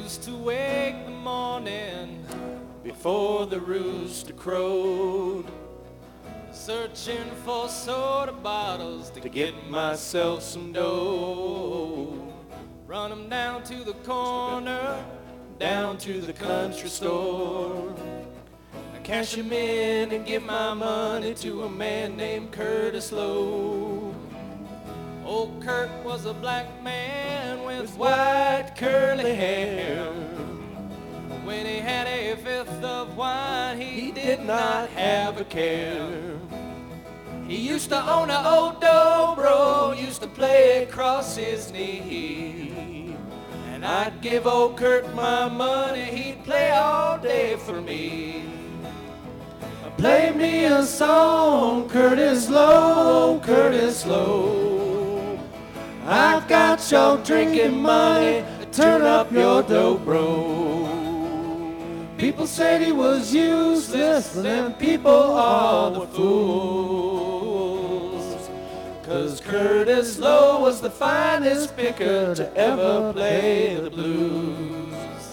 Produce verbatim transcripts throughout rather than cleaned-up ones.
used to wake the morning before the rooster crowed, searching for soda bottles to get myself some dough. Run 'em down to the corner, down to the country store. I cash 'em in and give my money to a man named Curtis Lowe. Old Kurt was a black man with white curly hair. When he had a fifth of wine, he did not have a care. He used to own an old dobro, used to play across his knee. And I'd give old Kurt my money, he'd play all day for me. Play me a song, Curtis Lowe, Curtis Lowe. I've got your drinking money, turn up your dobro. People said he was useless, and them people are the fools. 'Cause Curtis Lowe was the finest picker to ever play the blues.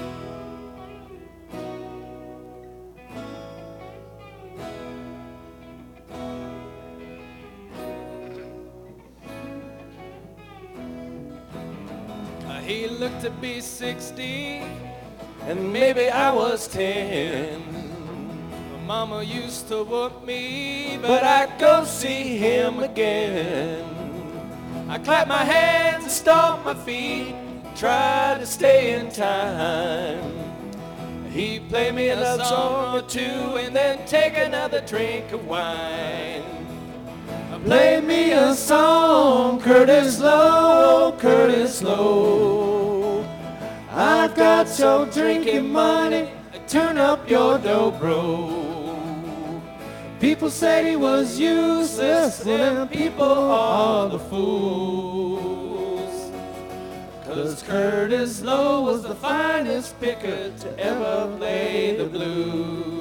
He looked to be sixty, and maybe I was ten. My mama used to whoop me, but I'd go see him again. I clap my hands and stomp my feet, try to stay in time. He'd play me a song or two and then take another drink of wine. Play me a song, Curtis Lowe, Curtis Lowe. I've got your drinking money, turn up your dobro. People said he was useless, and people are the fools. 'Cause Curtis Lowe was the finest picker to ever play the blues.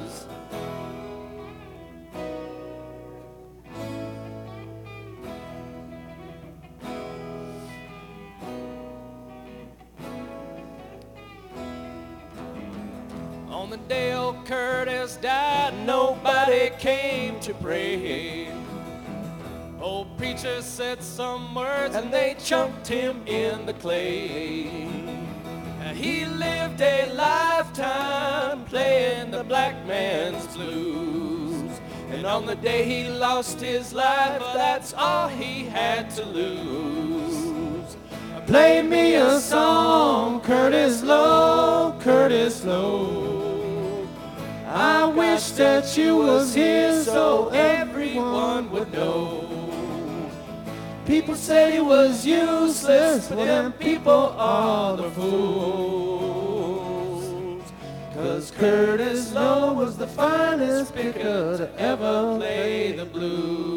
On the day old Curtis died, nobody came to pray. Old preacher said some words and they chunked him in the clay. He lived a lifetime playing the black man's blues. And on the day he lost his life, well, that's all he had to lose. Play me a song, Curtis Lowe, Curtis Lowe. I wish that you was here so everyone would know. People say he was useless, but them people are the fools. 'Cause Curtis Lowe was the finest picker to ever play the blues.